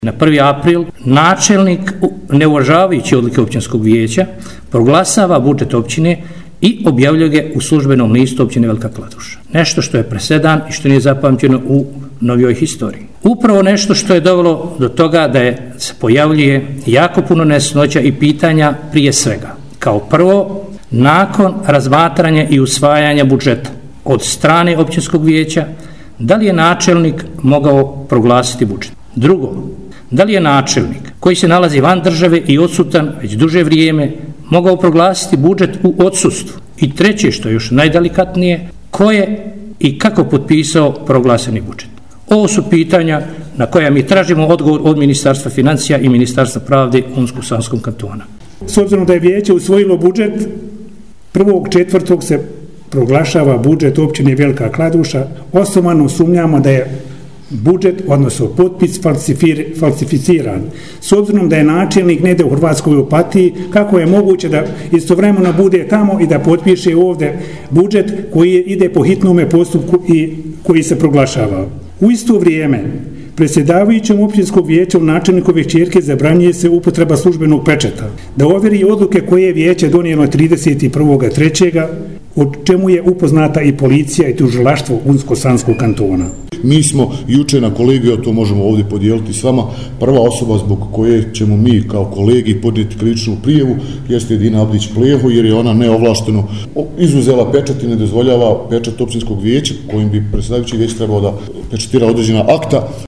Na 1. april načelnik, ne uvažavajući odluke općinskog vijeća, proglasava budžet općine i objavljuje ga u službenom listu općine Velika Kladuša. Nešto što je presedan i što nije zapamćeno u novijoj historiji. Upravo nešto što je dovelo do toga da se pojavljuje jako puno nejasnoća i pitanja prije svega. Kao prvo, nakon razmatranja i usvajanja budžeta od strane općinskog vijeća, da li je načelnik mogao proglasiti budžet? Drugo, da li je načelnik koji se nalazi van države i odsutan već duže vrijeme mogao proglasiti budžet u odsustvu? I treće, što je još najdelikatnije, ko je i kako potpisao proglaseni budžet? Ovo su pitanja na koja mi tražimo odgovor od Ministarstva financija i Ministarstva pravde Unsko-Sanskog kantona. S obzirom da je vijeće usvojilo budžet, 1.4. se proglašava budžet općine Velika Kladuša, osnovano sumnjamo da je budžet, odnosno potpis, falsificiran. S obzirom da je načelnik negdje u Hrvatskoj opatiji, kako je moguće da istovremeno bude tamo i da potpiše ovdje budžet koji ide po hitnome postupku i koji se proglašava. U isto vrijeme, predsjedavajućem općinskog vijeća u načelnikove kćerke zabranjuje se upotreba službenog pečata, da ovjeri odluke koje je vijeće donijelo 31.3., o čemu je upoznata i policija i tužilaštvo Unsko-Sanskog kantona. Mi smo jučer na kolegiju, to možemo ovdje podijeliti s vama, prva osoba zbog koje ćemo mi kao kolegij podnijeti krivičnu prijavu jeste Edina Abdić Pleho, jer je ona neovlašteno izuzela pečat i ne dozvoljava pečat općinskog vijeća kojim bi predsjedavajući vijeća trebao da pečatira određena akta.